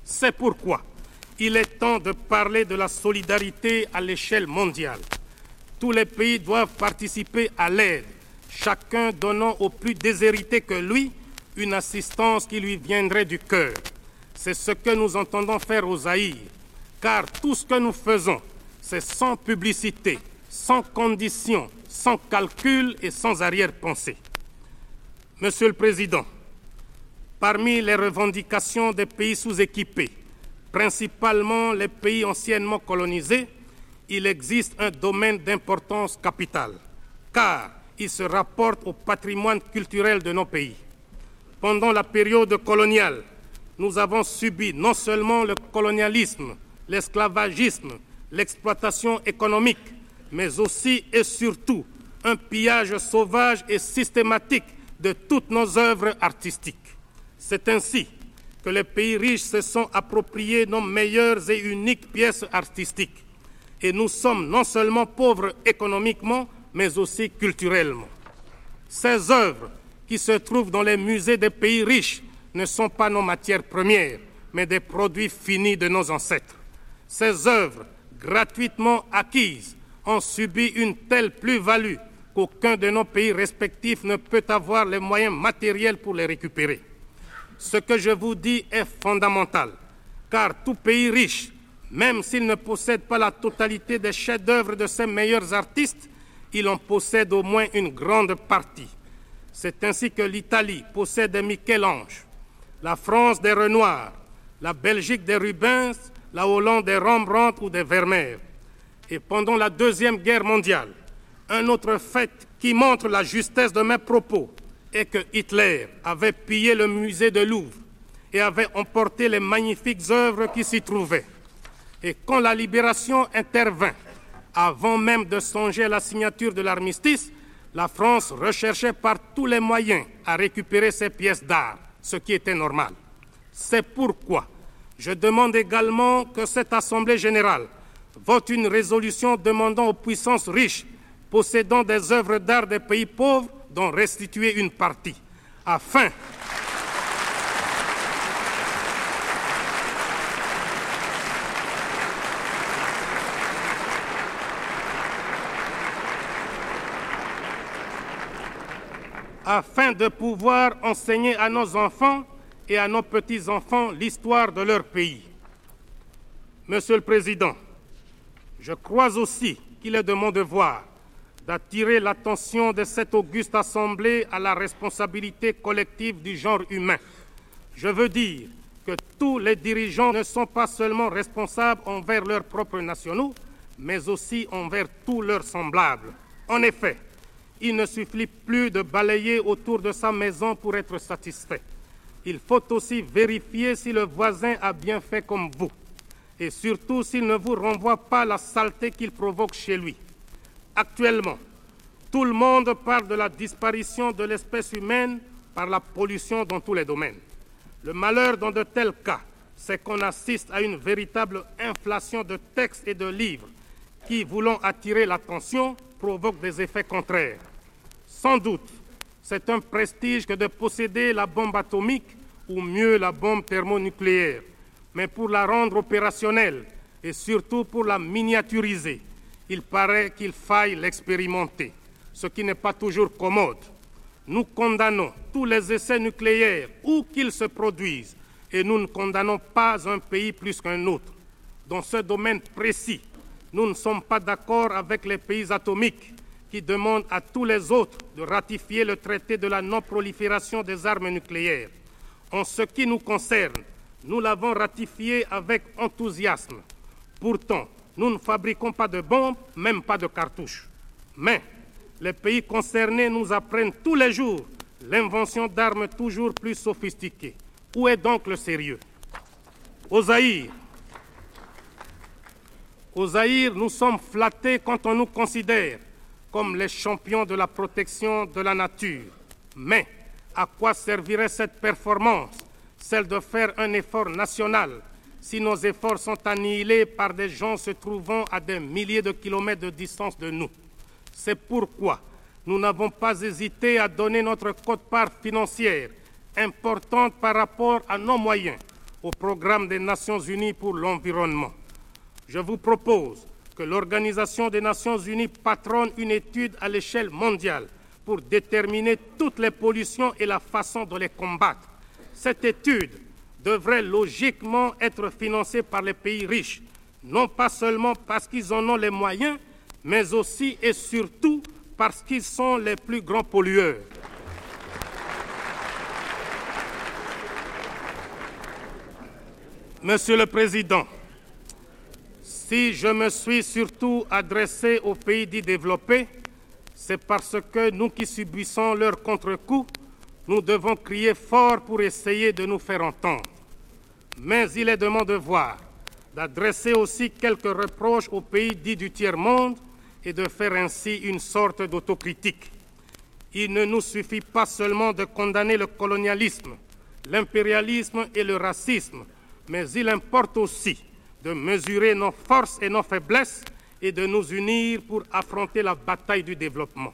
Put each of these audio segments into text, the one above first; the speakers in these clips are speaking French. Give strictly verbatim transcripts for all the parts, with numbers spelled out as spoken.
C'est pourquoi il est temps de parler de la solidarité à l'échelle mondiale. Tous les pays doivent participer à l'aide, chacun donnant aux plus déshérités que lui une assistance qui lui viendrait du cœur. C'est ce que nous entendons faire au Zaïre, car tout ce que nous faisons, c'est sans publicité, sans condition, sans calcul et sans arrière-pensée. Monsieur le Président, parmi les revendications des pays sous-équipés, principalement les pays anciennement colonisés, il existe un domaine d'importance capitale, car il se rapporte au patrimoine culturel de nos pays. Pendant la période coloniale, nous avons subi non seulement le colonialisme, l'esclavagisme, l'exploitation économique, mais aussi et surtout un pillage sauvage et systématique de toutes nos œuvres artistiques. C'est ainsi que les pays riches se sont appropriés nos meilleures et uniques pièces artistiques. Et nous sommes non seulement pauvres économiquement, mais aussi culturellement. Ces œuvres qui se trouvent dans les musées des pays riches ne sont pas nos matières premières, mais des produits finis de nos ancêtres. Ces œuvres, gratuitement acquises, ont subi une telle plus-value qu'aucun de nos pays respectifs ne peut avoir les moyens matériels pour les récupérer. Ce que je vous dis est fondamental, car tout pays riche, même s'il ne possède pas la totalité des chefs-d'œuvre de ses meilleurs artistes, il en possède au moins une grande partie. C'est ainsi que l'Italie possède des Michel-Ange, la France des Renoir, la Belgique des Rubens, la Hollande des Rembrandt ou des Vermeer. Et pendant la Deuxième Guerre mondiale, un autre fait qui montre la justesse de mes propos est que Hitler avait pillé le musée de Louvre et avait emporté les magnifiques œuvres qui s'y trouvaient. Et quand la libération intervint, avant même de songer à la signature de l'armistice, la France recherchait par tous les moyens à récupérer ces pièces d'art, ce qui était normal. C'est pourquoi je demande également que cette Assemblée générale vote une résolution demandant aux puissances riches possédant des œuvres d'art des pays pauvres d'en restituer une partie, afin afin de pouvoir enseigner à nos enfants et à nos petits-enfants l'histoire de leur pays. Monsieur le Président, je crois aussi qu'il est de mon devoir d'attirer l'attention de cette auguste Assemblée à la responsabilité collective du genre humain. Je veux dire que tous les dirigeants ne sont pas seulement responsables envers leurs propres nationaux, mais aussi envers tous leurs semblables. En effet, il ne suffit plus de balayer autour de sa maison pour être satisfait. Il faut aussi vérifier si le voisin a bien fait comme vous, et surtout s'il ne vous renvoie pas la saleté qu'il provoque chez lui. Actuellement, tout le monde parle de la disparition de l'espèce humaine par la pollution dans tous les domaines. Le malheur dans de tels cas, c'est qu'on assiste à une véritable inflation de textes et de livres qui, voulant attirer l'attention, provoquent des effets contraires. Sans doute, c'est un prestige que de posséder la bombe atomique ou mieux la bombe thermonucléaire. Mais pour la rendre opérationnelle et surtout pour la miniaturiser, il paraît qu'il faille l'expérimenter, ce qui n'est pas toujours commode. Nous condamnons tous les essais nucléaires, où qu'ils se produisent, et nous ne condamnons pas un pays plus qu'un autre. Dans ce domaine précis, nous ne sommes pas d'accord avec les pays atomiques qui demandent à tous les autres de ratifier le traité de la non-prolifération des armes nucléaires. En ce qui nous concerne, nous l'avons ratifié avec enthousiasme. Pourtant, nous ne fabriquons pas de bombes, même pas de cartouches. Mais les pays concernés nous apprennent tous les jours l'invention d'armes toujours plus sophistiquées. Où est donc le sérieux? Au Zaïre, Au Zaïre, nous sommes flattés quand on nous considère comme les champions de la protection de la nature. Mais à quoi servirait cette performance, celle de faire un effort national, si nos efforts sont annihilés par des gens se trouvant à des milliers de kilomètres de distance de nous? C'est pourquoi nous n'avons pas hésité à donner notre quote-part financière importante par rapport à nos moyens au programme des Nations Unies pour l'environnement. Je vous propose que l'Organisation des Nations Unies patronne une étude à l'échelle mondiale pour déterminer toutes les pollutions et la façon de les combattre. Cette étude devrait logiquement être financée par les pays riches, non pas seulement parce qu'ils en ont les moyens, mais aussi et surtout parce qu'ils sont les plus grands pollueurs. Monsieur le Président, si je me suis surtout adressé aux pays dits développés, c'est parce que nous qui subissons leurs contre-coups, nous devons crier fort pour essayer de nous faire entendre. Mais il est de mon devoir d'adresser aussi quelques reproches aux pays dits du tiers-monde et de faire ainsi une sorte d'autocritique. Il ne nous suffit pas seulement de condamner le colonialisme, l'impérialisme et le racisme, mais il importe aussi de mesurer nos forces et nos faiblesses et de nous unir pour affronter la bataille du développement.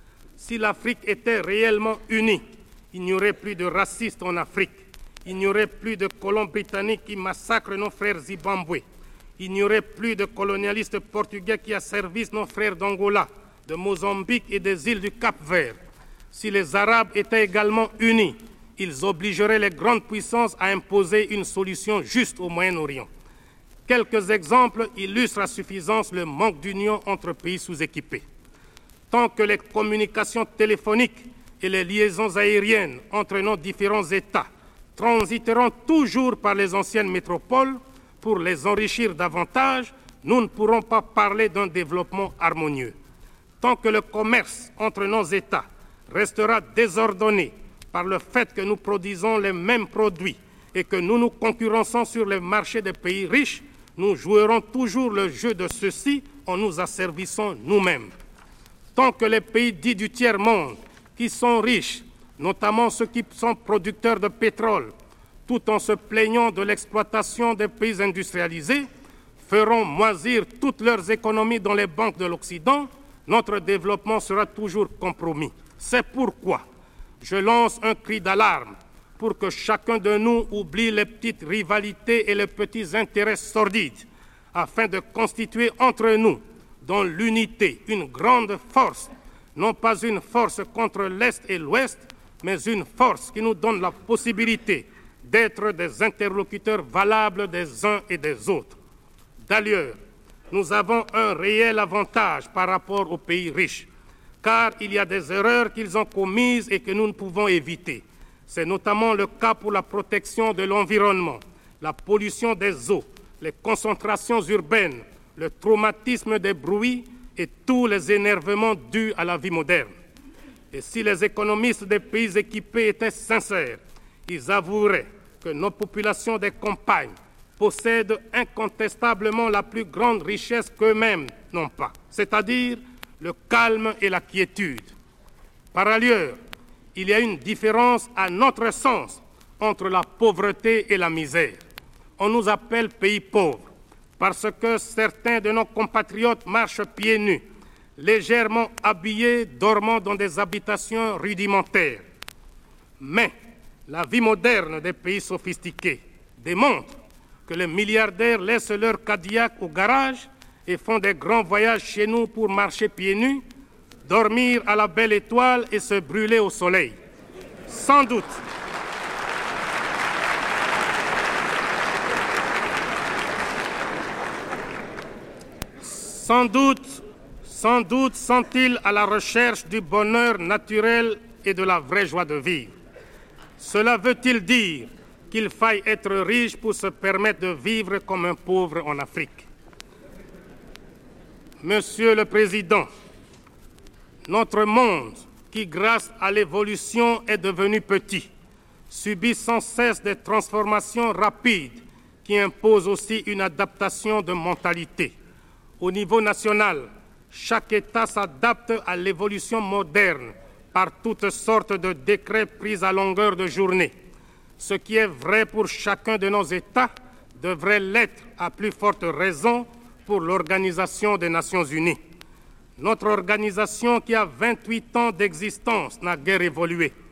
Si l'Afrique était réellement unie, il n'y aurait plus de racistes en Afrique, il n'y aurait plus de colons britanniques qui massacrent nos frères zimbabwés, il n'y aurait plus de colonialistes portugais qui asservissent nos frères d'Angola, de Mozambique et des îles du Cap-Vert. Si les Arabes étaient également unis, ils obligeraient les grandes puissances à imposer une solution juste au Moyen-Orient. Quelques exemples illustrent à suffisance le manque d'union entre pays sous-équipés. Tant que les communications téléphoniques et les liaisons aériennes entre nos différents États transiteront toujours par les anciennes métropoles pour les enrichir davantage, nous ne pourrons pas parler d'un développement harmonieux. Tant que le commerce entre nos États restera désordonné par le fait que nous produisons les mêmes produits et que nous nous concurrençons sur les marchés des pays riches, nous jouerons toujours le jeu de ceux-ci en nous asservissant nous-mêmes. Tant que les pays dits du tiers-monde, qui sont riches, notamment ceux qui sont producteurs de pétrole, tout en se plaignant de l'exploitation des pays industrialisés, feront moisir toutes leurs économies dans les banques de l'Occident, notre développement sera toujours compromis. C'est pourquoi je lance un cri d'alarme pour que chacun de nous oublie les petites rivalités et les petits intérêts sordides, afin de constituer entre nous, dans l'unité, une grande force, non pas une force contre l'Est et l'Ouest, mais une force qui nous donne la possibilité d'être des interlocuteurs valables des uns et des autres. D'ailleurs, nous avons un réel avantage par rapport aux pays riches, car il y a des erreurs qu'ils ont commises et que nous ne pouvons éviter. C'est notamment le cas pour la protection de l'environnement, la pollution des eaux, les concentrations urbaines, le traumatisme des bruits et tous les énervements dus à la vie moderne. Et si les économistes des pays équipés étaient sincères, ils avoueraient que nos populations des campagnes possèdent incontestablement la plus grande richesse qu'eux-mêmes n'ont pas, c'est-à-dire le calme et la quiétude. Par ailleurs, il y a une différence à notre sens entre la pauvreté et la misère. On nous appelle pays pauvres parce que certains de nos compatriotes marchent pieds nus, légèrement habillés, dormant dans des habitations rudimentaires. Mais la vie moderne des pays sophistiqués démontre que les milliardaires laissent leur Cadillac au garage et font des grands voyages chez nous pour marcher pieds nus, dormir à la belle étoile et se brûler au soleil. Sans doute, sans doute, sans doute sont-ils à la recherche du bonheur naturel et de la vraie joie de vivre. Cela veut-il dire qu'il faille être riche pour se permettre de vivre comme un pauvre en Afrique? Monsieur le Président, notre monde, qui grâce à l'évolution est devenu petit, subit sans cesse des transformations rapides qui imposent aussi une adaptation de mentalité. Au niveau national, chaque État s'adapte à l'évolution moderne par toutes sortes de décrets pris à longueur de journée. Ce qui est vrai pour chacun de nos États devrait l'être à plus forte raison pour l'Organisation des Nations Unies. Notre organisation, qui a vingt-huit ans d'existence, n'a guère évolué.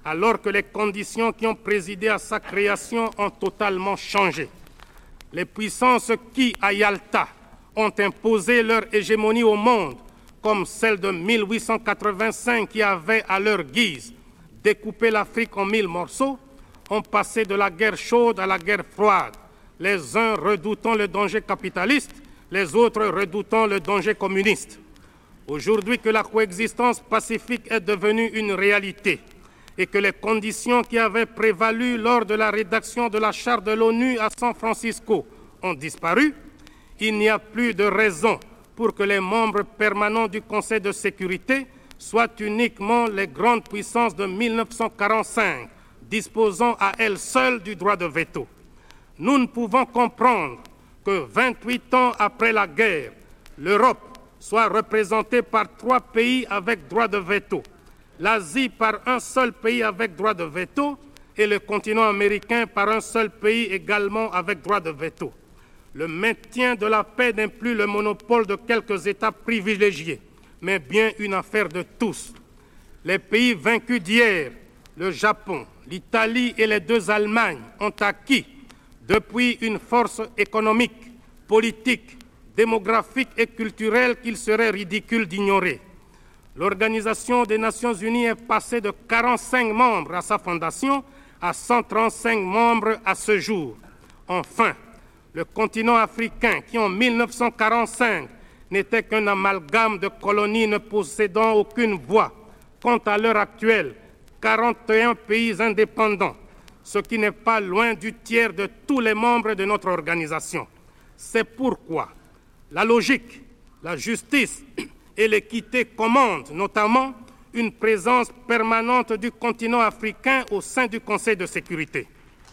alors que les conditions qui ont présidé à sa création ont totalement changé. Les puissances qui, à Yalta, ont imposé leur hégémonie au monde, comme celle de mille huit cent quatre-vingt-cinq qui avait, à leur guise, découpé l'Afrique en mille morceaux, ont passé de la guerre chaude à la guerre froide, les uns redoutant le danger capitaliste, les autres redoutant le danger communiste. Aujourd'hui que la coexistence pacifique est devenue une réalité et que les conditions qui avaient prévalu lors de la rédaction de la Charte de l'ONU à San Francisco ont disparu, il n'y a plus de raison pour que les membres permanents du Conseil de sécurité soient uniquement les grandes puissances de mille neuf cent quarante-cinq, disposant à elles seules du droit de veto. Nous ne pouvons comprendre que vingt-huit ans après la guerre, l'Europe soit représentée par trois pays avec droit de veto, l'Asie par un seul pays avec droit de veto et le continent américain par un seul pays également avec droit de veto. Le maintien de la paix n'est plus le monopole de quelques États privilégiés, mais bien une affaire de tous. Les pays vaincus d'hier, le Japon, l'Italie et les deux Allemagnes, ont acquis depuis une force économique, politique, démographique et culturelle qu'il serait ridicule d'ignorer. L'Organisation des Nations Unies est passée de quarante-cinq membres à sa fondation à cent trente-cinq membres à ce jour. Enfin, le continent africain, qui en mille neuf cent quarante-cinq n'était qu'un amalgame de colonies ne possédant aucune voix, compte à l'heure actuelle quarante et un pays indépendants, ce qui n'est pas loin du tiers de tous les membres de notre organisation. C'est pourquoi la logique, la justice et l'équité commandent notamment une présence permanente du continent africain au sein du Conseil de sécurité.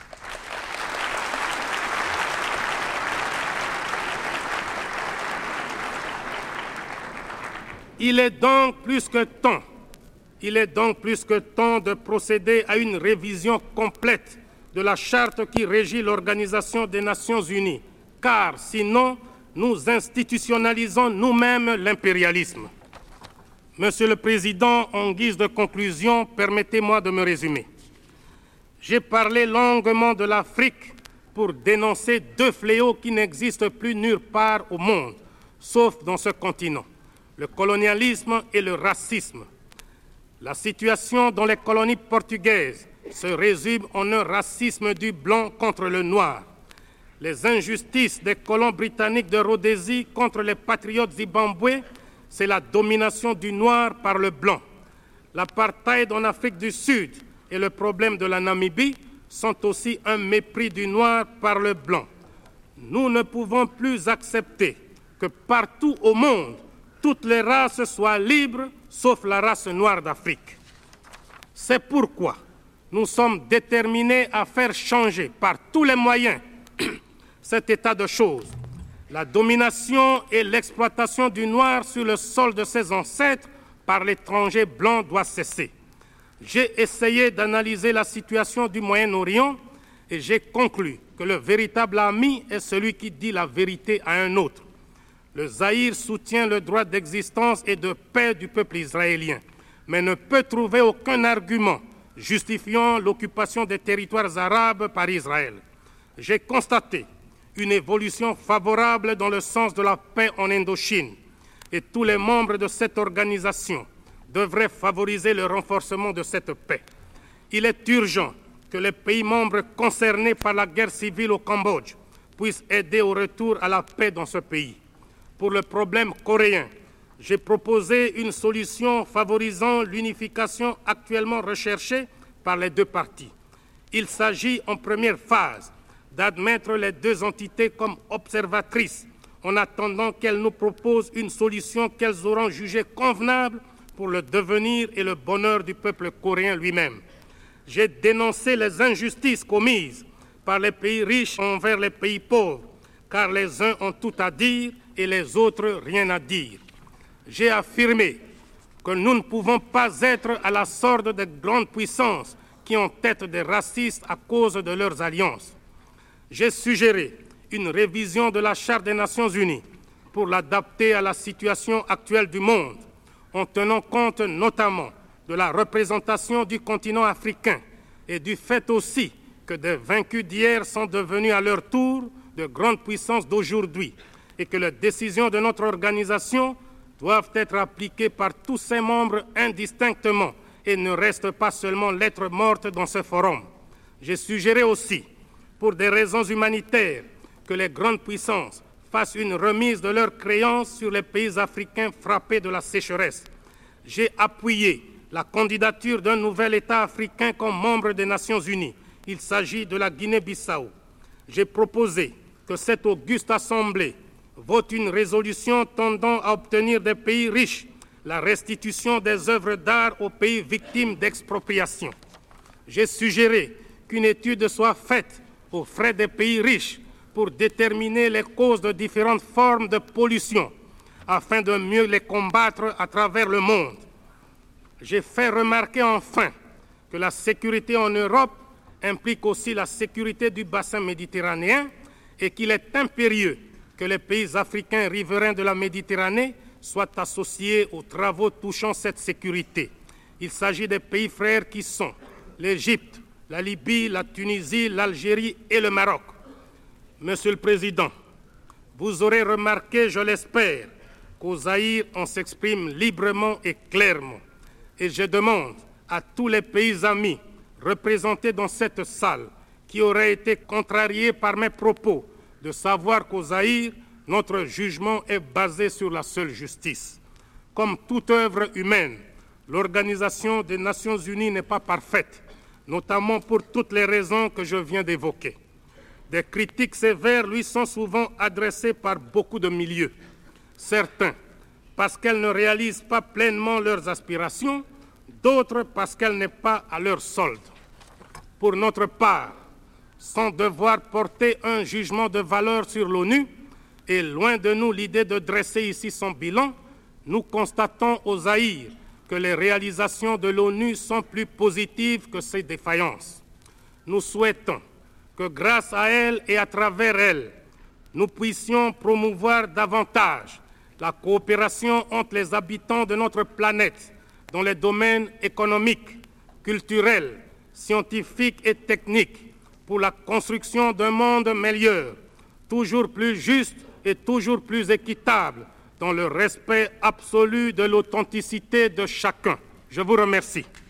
Il est donc plus que temps Il est donc plus que temps de procéder à une révision complète de la charte qui régit l'Organisation des Nations Unies, car sinon, nous institutionnalisons nous-mêmes l'impérialisme. Monsieur le Président, en guise de conclusion, permettez-moi de me résumer. J'ai parlé longuement de l'Afrique pour dénoncer deux fléaux qui n'existent plus nulle part au monde, sauf dans ce continent, le colonialisme et le racisme. La situation dans les colonies portugaises se résume en un racisme du blanc contre le noir. Les injustices des colons britanniques de Rhodésie contre les patriotes zimbabwéens, c'est la domination du noir par le blanc. L'apartheid en Afrique du Sud et le problème de la Namibie sont aussi un mépris du noir par le blanc. Nous ne pouvons plus accepter que partout au monde, toutes les races soient libres, sauf la race noire d'Afrique. C'est pourquoi nous sommes déterminés à faire changer par tous les moyens cet état de choses. La domination et l'exploitation du noir sur le sol de ses ancêtres par l'étranger blanc doit cesser. J'ai essayé d'analyser la situation du Moyen-Orient et j'ai conclu que le véritable ami est celui qui dit la vérité à un autre. Le Zaïre soutient le droit d'existence et de paix du peuple israélien, mais ne peut trouver aucun argument justifiant l'occupation des territoires arabes par Israël. J'ai constaté une évolution favorable dans le sens de la paix en Indochine, et tous les membres de cette organisation devraient favoriser le renforcement de cette paix. Il est urgent que les pays membres concernés par la guerre civile au Cambodge puissent aider au retour à la paix dans ce pays. Pour le problème coréen, j'ai proposé une solution favorisant l'unification actuellement recherchée par les deux parties. Il s'agit en première phase d'admettre les deux entités comme observatrices en attendant qu'elles nous proposent une solution qu'elles auront jugée convenable pour le devenir et le bonheur du peuple coréen lui-même. J'ai dénoncé les injustices commises par les pays riches envers les pays pauvres, car les uns ont tout à dire et les autres rien à dire. J'ai affirmé que nous ne pouvons pas être à la sorte des grandes puissances qui ont tête des racistes à cause de leurs alliances. J'ai suggéré une révision de la Charte des Nations Unies pour l'adapter à la situation actuelle du monde, en tenant compte notamment de la représentation du continent africain et du fait aussi que des vaincus d'hier sont devenus à leur tour de grandes puissances d'aujourd'hui et que les décisions de notre organisation doivent être appliquées par tous ses membres indistinctement et ne restent pas seulement lettres mortes dans ce forum. J'ai suggéré aussi, pour des raisons humanitaires, que les grandes puissances fassent une remise de leurs créances sur les pays africains frappés de la sécheresse. J'ai appuyé la candidature d'un nouvel État africain comme membre des Nations Unies. Il s'agit de la Guinée-Bissau. J'ai proposé que cette auguste Assemblée vote une résolution tendant à obtenir des pays riches la restitution des œuvres d'art aux pays victimes d'expropriation. J'ai suggéré qu'une étude soit faite aux frais des pays riches pour déterminer les causes de différentes formes de pollution afin de mieux les combattre à travers le monde. J'ai fait remarquer enfin que la sécurité en Europe implique aussi la sécurité du bassin méditerranéen et qu'il est impérieux que les pays africains riverains de la Méditerranée soient associés aux travaux touchant cette sécurité. Il s'agit des pays frères qui sont l'Égypte, la Libye, la Tunisie, l'Algérie et le Maroc. Monsieur le Président, vous aurez remarqué, je l'espère, qu'au Zaïre, on s'exprime librement et clairement. Et je demande à tous les pays amis représentés dans cette salle qui auraient été contrariés par mes propos de savoir qu'au Zaïre, notre jugement est basé sur la seule justice. Comme toute œuvre humaine, l'Organisation des Nations Unies n'est pas parfaite, notamment pour toutes les raisons que je viens d'évoquer. Des critiques sévères lui sont souvent adressées par beaucoup de milieux. Certains parce qu'elle ne réalise pas pleinement leurs aspirations, d'autres parce qu'elle n'est pas à leur solde. Pour notre part, sans devoir porter un jugement de valeur sur l'ONU, et loin de nous l'idée de dresser ici son bilan, nous constatons au Zaïre que les réalisations de l'ONU sont plus positives que ses défaillances. Nous souhaitons que grâce à elle et à travers elle, nous puissions promouvoir davantage la coopération entre les habitants de notre planète dans les domaines économiques, culturels, scientifiques et techniques pour la construction d'un monde meilleur, toujours plus juste et toujours plus équitable dans le respect absolu de l'authenticité de chacun. Je vous remercie.